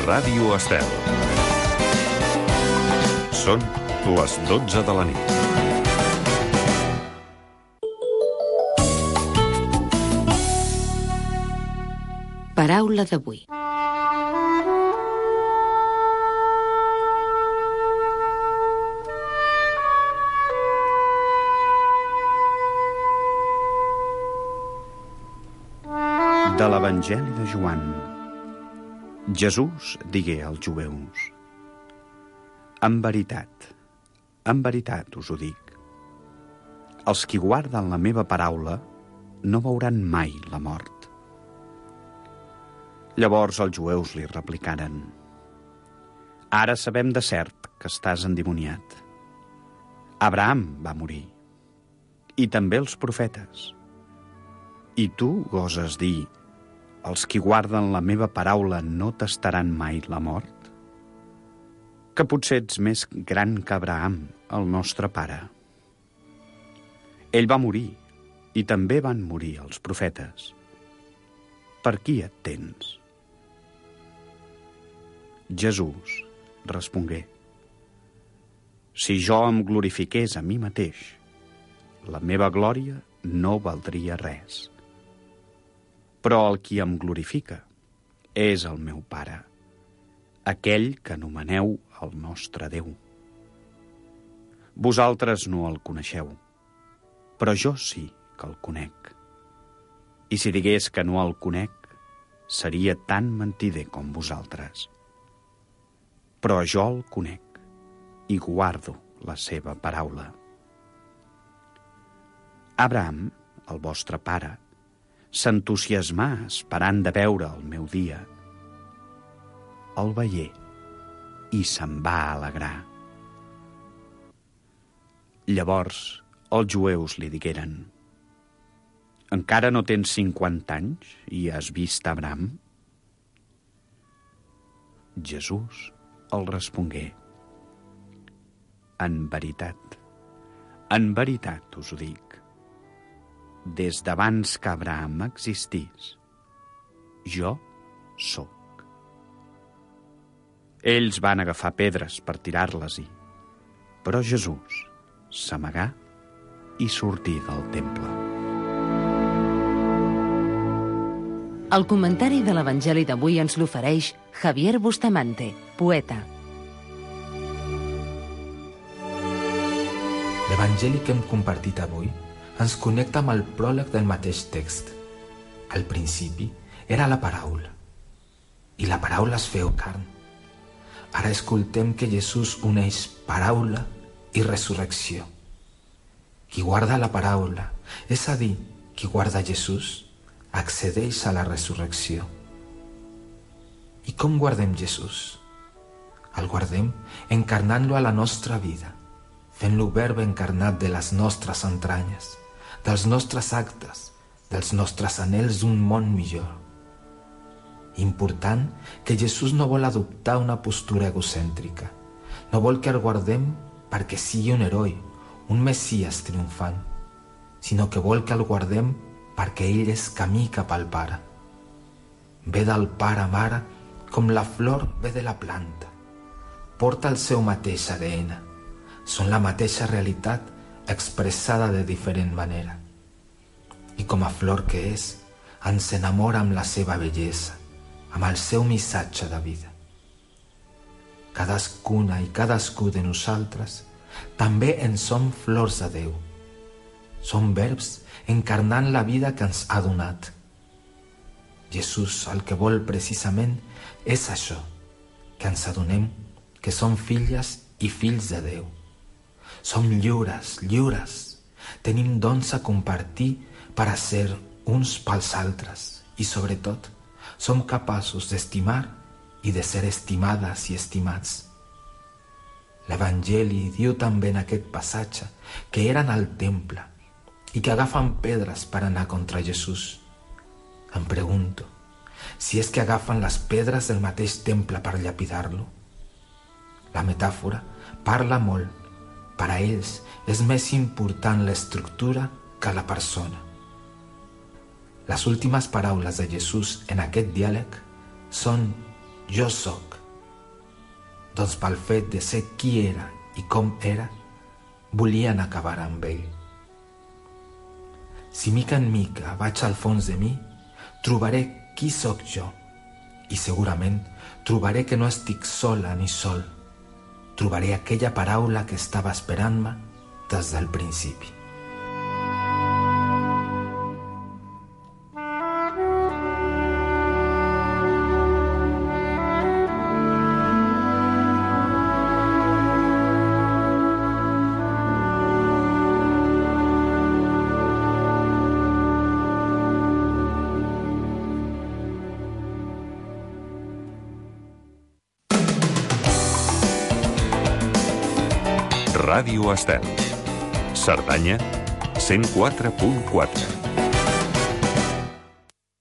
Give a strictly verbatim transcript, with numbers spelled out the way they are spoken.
Ràdio Estel. Són les dotze de la nit. Paraula d'avui. De l'Evangeli de Joan. Jesús digué als jueus: En veritat, en veritat us ho dic, els qui guarden la meva paraula no veuran mai la mort. Llavors els jueus li replicaren: Ara sabem de cert que estàs endimoniat. Abraham va morir, i també els profetes. I tu goses dir: els qui guarden la meva paraula no tastaran mai la mort? Que potser ets més gran que Abraham, el nostre pare. Ell va morir, i també van morir els profetes. Per qui et tens? Jesús respongué: Si jo em glorifiqués a mi mateix, la meva glòria no valdria res. Però el qui em glorifica és el meu Pare, aquell que anomeneu el nostre Déu. Vosaltres no el coneixeu, però jo sí que el conec. I si digués que no el conec, seria tan mentider com vosaltres. Però jo el conec i guardo la seva paraula. Abraham, el vostre pare, s'entusiasmà esperant de veure el meu dia. El veié i se'n va alegrar. Llavors els jueus li digueren: Encara no tens cinquanta anys i has vist Abraham? Jesús el respongué: En veritat, en veritat us ho dic, des d'abans que Abraham existís, jo sóc. Ells van agafar pedres per tirar-les-hi, però Jesús s'amagà i sortí del temple. El comentari de l'Evangeli d'avui ens l'ofereix Javier Bustamante, poeta. L'Evangeli que hem compartit avui ens connecta amb el pròleg del mateix text. Al principi era la paraula, i la paraula es feu carn. Ara escoltem que Jesús uneix paraula i resurrecció. Qui guarda la paraula, és a dir, qui guarda Jesús, accedeix a la resurrecció. I com guardem Jesús? El guardem encarnant-lo a la nostra vida, fent-lo verb encarnat de les nostres entranyes, dels nostres actes, dels nostres anhels d'un món millor. Important que Jesús no vol adoptar una postura egocèntrica, no vol que el guardem perquè sigui un heroi, un messies triomfant, sinó que vol que el guardem perquè ell és camí cap al Pare. Ve del Pare Mare com la flor ve de la planta, porta el seu mateix A D N, són la mateixa realitat expressada de diferent manera. I com a flor que és, ens enamora amb la seva bellesa, amb el seu missatge de vida. Cadascuna i cadascú de nosaltres també en som flors de Déu. Som verbs encarnant la vida que ens ha donat. Jesús el que vol precisament és això, que ens adonem que som filles i fills de Déu. Som lliures, lliures. Tenim dons a compartir per a ser uns pels altres i, sobretot, som capaços d'estimar i de ser estimades i estimats. L'Evangeli diu també en aquest passatge que eren al temple i que agafen pedres per anar contra Jesús. Em pregunto si és que agafen les pedres del mateix temple per lapidar-lo. La metàfora parla molt. Per a ells és més important l'estructura que la persona. Les últimes paraules de Jesús en aquest diàleg són jo sóc. Doncs pel fet de ser qui era i com era, volien acabar amb ell. Si mica en mica vaig al fons de mi, trobaré qui sóc jo i segurament trobaré que no estic sola ni sol. Trobaré aquella paraula que estava esperant-me des del principi. Ràdio Estel. Cerdanya, cent quatre punt quatre.